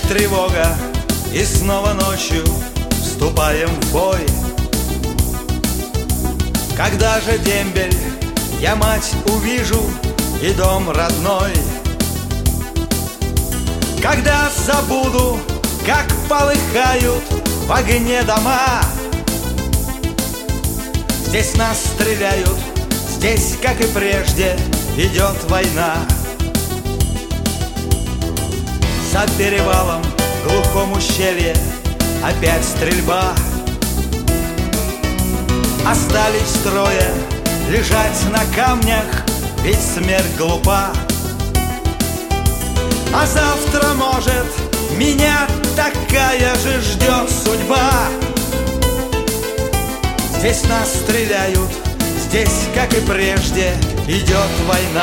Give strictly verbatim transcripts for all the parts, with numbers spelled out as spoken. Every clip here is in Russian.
тревога, и снова ночью вступаем в бой. Когда же дембель я мать увижу и дом родной? Когда забуду, как полыхают в огне дома? Здесь нас стреляют, здесь, как и прежде, идет война. За перевалом в глухом ущелье опять стрельба. Остались трое лежать на камнях, ведь смерть глупа. А завтра, может, меня такая же ждет судьба. Здесь нас стреляют, здесь, как и прежде, идет война.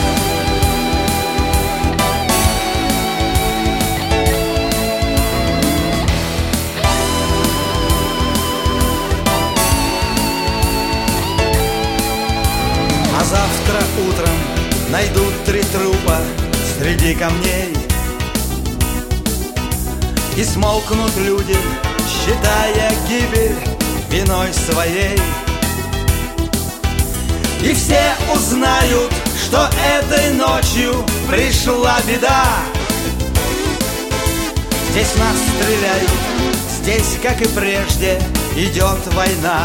А завтра утром найдут три трупа среди камней, и смолкнут люди, считая гибель виной своей. И все узнают, что этой ночью пришла беда. Здесь нас стреляют, здесь, как и прежде, идет война.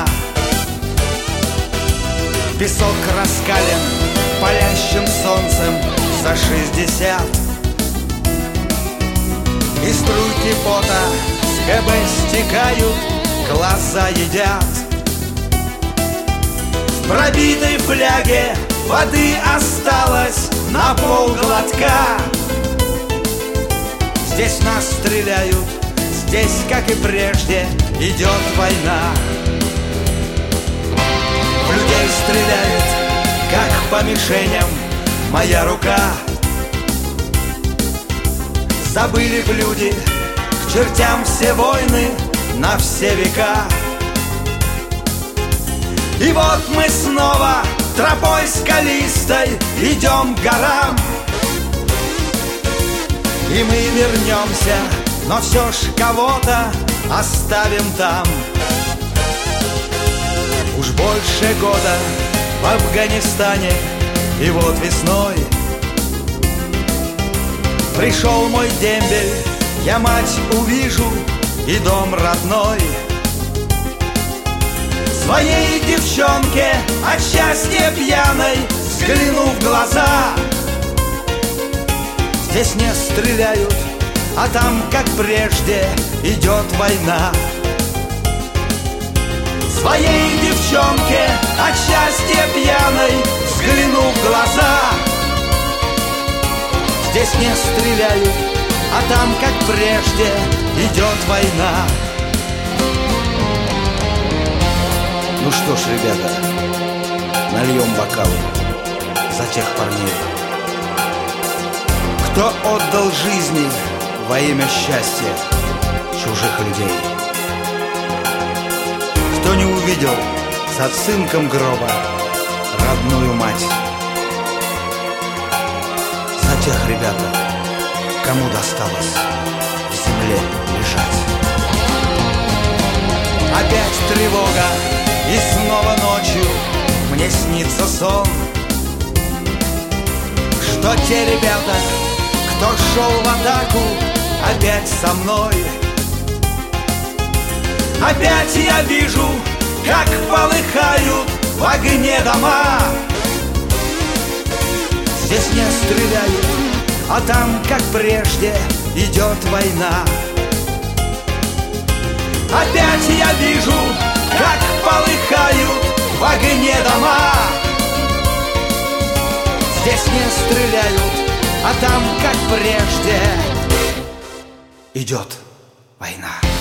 Песок раскален палящим солнцем за шестьдесят, и струйки пота с ХБ стекают, глаза едят. В пробитой фляге воды осталось на полглотка. Здесь нас стреляют, здесь, как и прежде, идет война. В людей стреляет, как по мишеням, моя рука. Забыли б люди к чертям все войны на все века. И вот мы снова тропой скалистой идем к горам. И мы вернемся, но все ж кого-то оставим там. Уж больше года в Афганистане, и вот весной пришел мой дембель, я мать увижу и дом родной. Своей девчонке от счастья пьяной взгляну в глаза. Здесь не стреляют, а там, как прежде, идет война. Своей девчонке от счастья пьяной взгляну в глаза. Здесь не стреляют, а там, как прежде, идет война. Ну что ж, ребята, нальем бокалы за тех парней, кто отдал жизни во имя счастья чужих людей, кто не увидел за цинком гроба родную мать. За тех, ребята, кому досталось в земле лежать. Опять тревога, и снова ночью мне снится сон, что те ребята, кто шел в атаку, опять со мной. Опять я вижу, как полыхают в огне дома. Здесь не стреляют, а там, как прежде, идет война. Опять я вижу, как полыхают в огне дома. Здесь не стреляют, а там, как прежде, идет война.